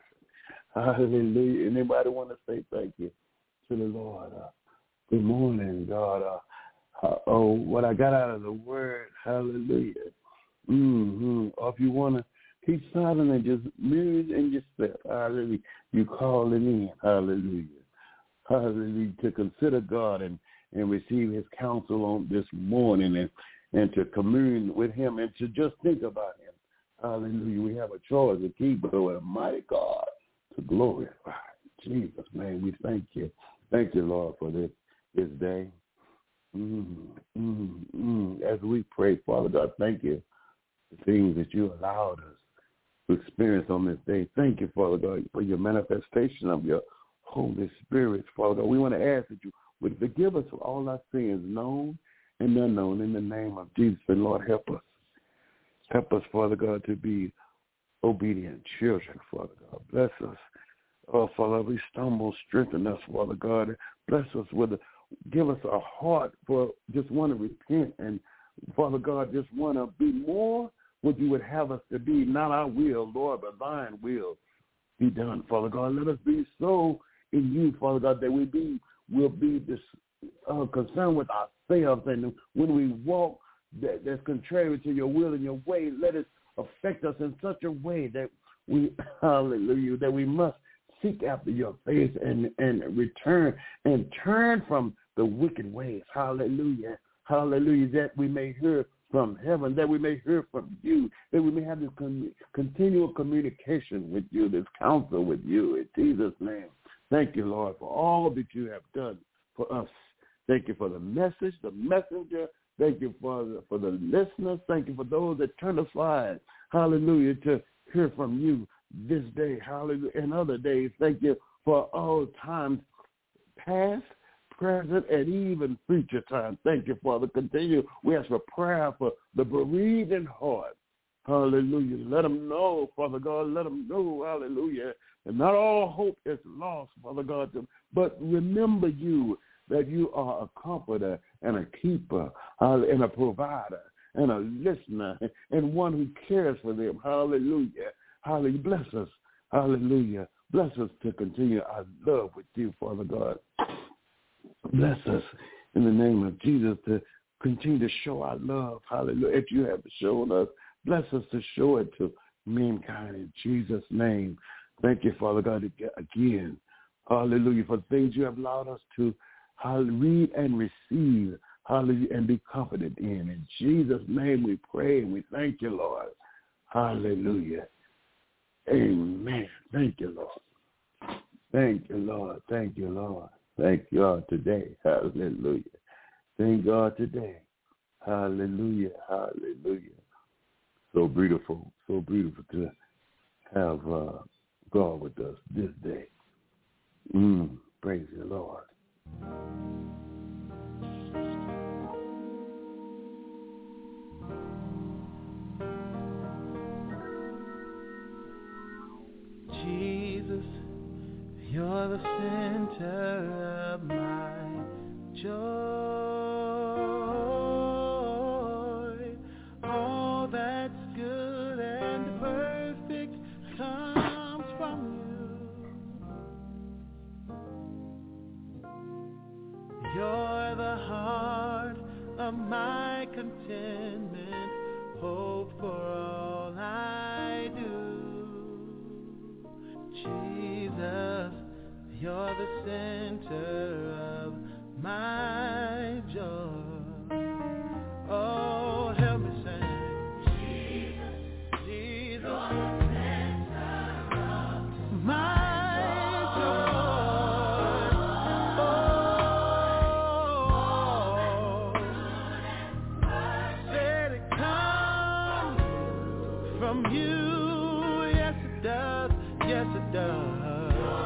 Hallelujah. Anybody want to say thank you to the Lord? Uh, good morning, God. Uh, uh, oh, what I got out of the word, hallelujah. Mm-hmm. Or if you want to keep silent and just mirror in yourself, hallelujah. You call it in, hallelujah. Hallelujah. To consider God and, and receive his counsel on this morning and, and to commune with him and to just think about him. Hallelujah. We have a choice to keep going, mighty God, to glorify. Jesus, man, we thank you. Thank you, Lord, for this, this day. Mm, mm, mm. As we pray, Father God, thank you for the things that you allowed us to experience on this day. Thank you, Father God, for your manifestation of your Holy Spirit, Father God. We want to ask that you would forgive us for all our sins, known and unknown, in the name of Jesus. And Lord, help us. Help us, Father God, to be obedient children, Father God. Bless us. Oh, Father, we stumble, strengthen us, Father God. Bless us with a, give us a heart for just want to repent and, Father God, just want to be more what you would have us to be. Not our will, Lord, but thine will be done, Father God. Let us be so in you, Father God, that we be will be this, uh, concerned with ourselves. And when we walk that, that's contrary to your will and your way, let it affect us in such a way that we, hallelujah, that we must seek after your face and, and return and turn from the wicked ways. Hallelujah. Hallelujah. That we may hear from heaven, that we may hear from you, that we may have this con- continual communication with you, this counsel with you. In Jesus' name. Thank you, Lord, for all that you have done for us. Thank you for the message, the messenger. Thank you for the, for the listeners. Thank you for those that turn aside, hallelujah, to hear from you this day, hallelujah, and other days. Thank you for all times past, present, and even future time. Thank you, Father. Continue. We ask for prayer for the bereaved in heart. Hallelujah. Let them know, Father God, let them know, hallelujah, and not all hope is lost, Father God, but remember you, that you are a comforter and a keeper and a provider and a listener and one who cares for them. Hallelujah. Hallelujah. Bless us. Hallelujah. Bless us to continue our love with you, Father God. Bless us in the name of Jesus to continue to show our love. Hallelujah. If you have shown us, bless us to show it to mankind in Jesus' name. Thank you, Father God, again. Hallelujah. For the things you have allowed us to hallelujah, read and receive. Hallelujah. And be confident in. In Jesus' name we pray and we thank you, Lord. Hallelujah. Amen. Thank you, Lord. Thank you, Lord. Thank you, Lord. Thank you, God, today. Hallelujah. Thank God today. Hallelujah. Hallelujah. So beautiful. So beautiful to have uh, God with us this day. Mm, praise the Lord. Jesus, you're the center of my joy. All that's good and perfect comes from you. You're the heart of my contentment, hope for all I do. Jesus, you're the center of my joy. Oh, help me sing. Jesus, Jesus, you're the center of my joy. Oh, said it comes from you. Yes, it does. Yes, it does.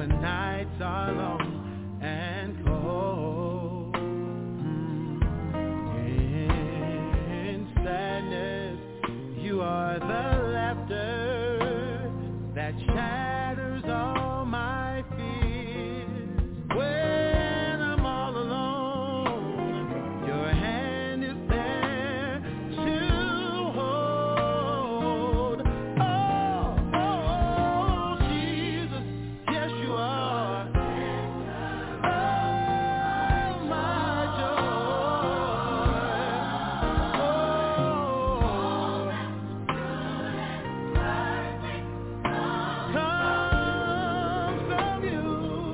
when nights are long and cold. Mm. In sadness, you are the laughter that shatters all my fears. When I'm all alone, your hand is there to hold. Oh, oh, Jesus, yes you are. Oh, my joy. Oh, comes from you.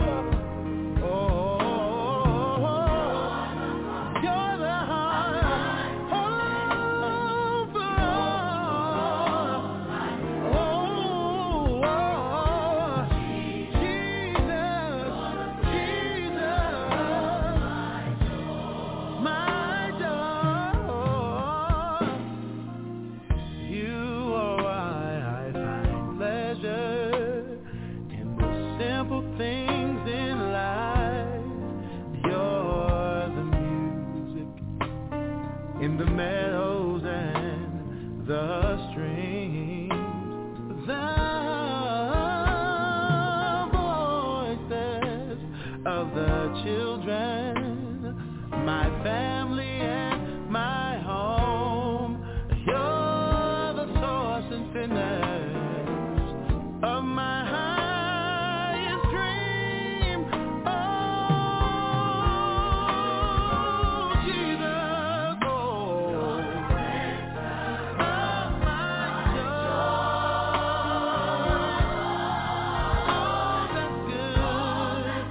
Oh, you're the heart. Oh, oh, Jesus, Jesus, my joy. You are why I find pleasure in the simple things in life. You're the music in the meadows and the streams, the voices of the children, my family and my home. You're the source and finish of my highest dream. Oh, Jesus, oh, of my joy. Oh, that's good.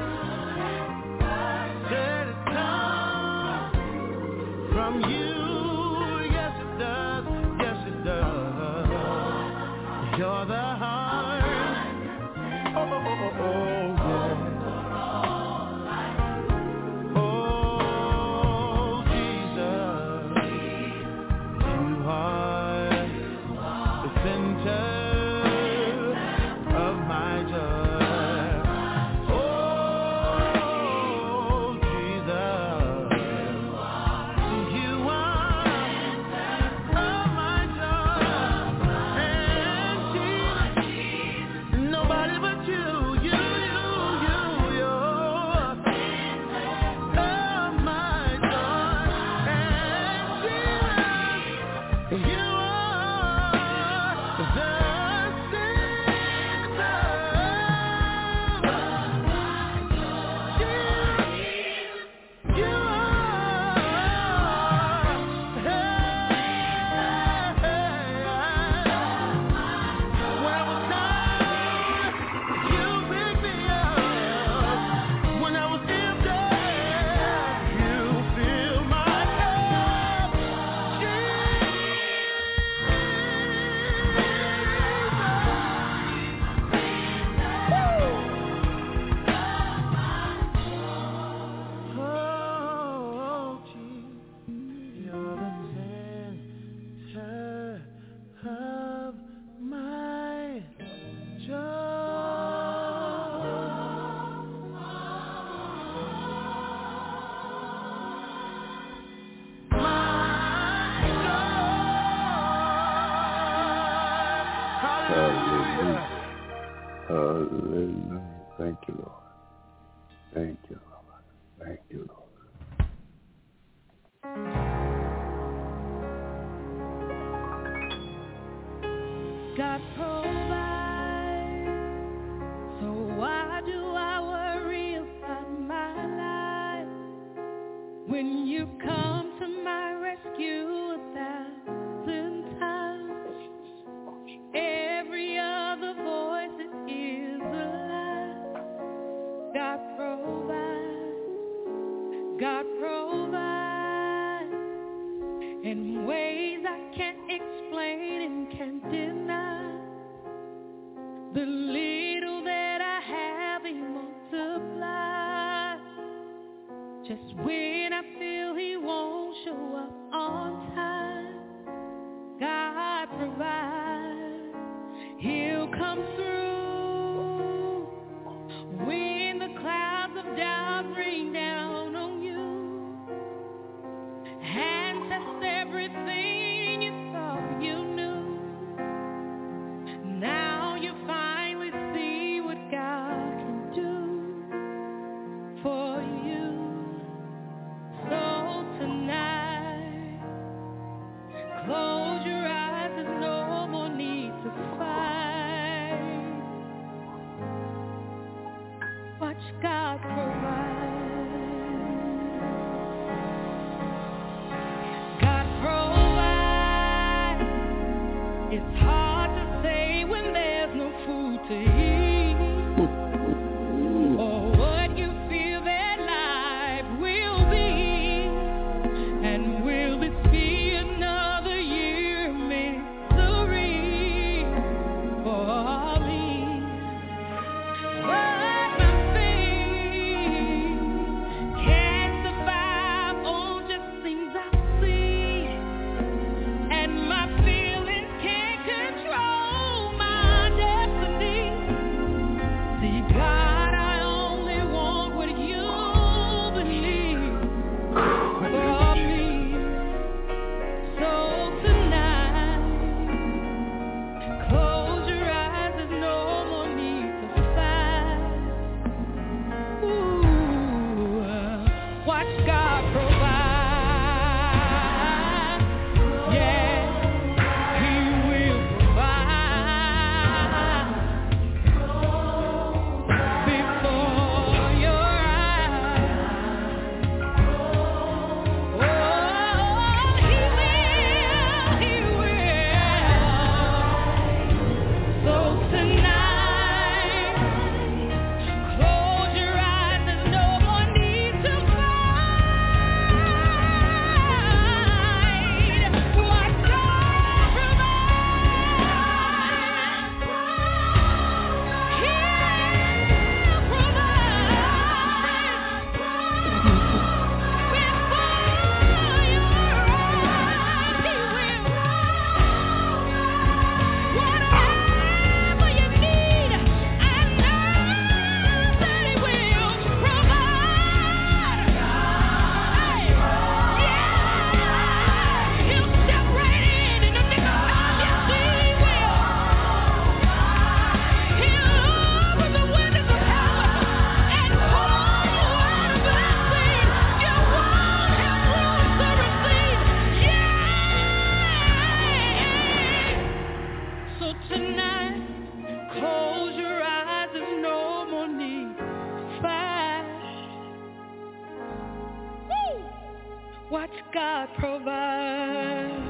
Said it comes from you. Yes, it does. Yes, it does. You're the heart. Oh, oh, oh, oh, oh, yeah. Oh, Jesus, you are the center of my joy. Oh, Jesus, you are of my joy. And Jesus, nobody but you, you, you, you, you're of my joy. And Jesus, you are the center. You Hallelujah. Hallelujah. Thank you, Lord. Thank you, Lord. Thank you, Lord. God provides, so why do I worry about my life? When you come to my rescue a thousand times, every other voice is a lie. God provides, God provides in ways I can't explain and can't deny. The little that I have, He multiplies. Just when I feel He won't show up on time, God provides. He'll come through It's hard to say when there's no food to eat, or what you feel that life will be, and will this be another year of misery for me? But my faith can't survive on just things I see, and my feelings can't control my destiny. See, God, I only want what you believe for me. So tonight, close your eyes, there's no more need to fight. Ooh, watch God provide. Yeah, He will provide before your eyes. Oh, He will, He will. So tonight, close your eyes, there's no more need to fight. Watch God provide. He'll provide before your eyes. He will. Whatever you need, I know that He will provide. Yeah, He'll step right in in the nick of time. Yes, He will. He'll open the windows of heaven and pour you out a blessing you won't have room to receive. Yeah. So tonight, close your eyes, there's no more need to fight. Woo! Watch God provide.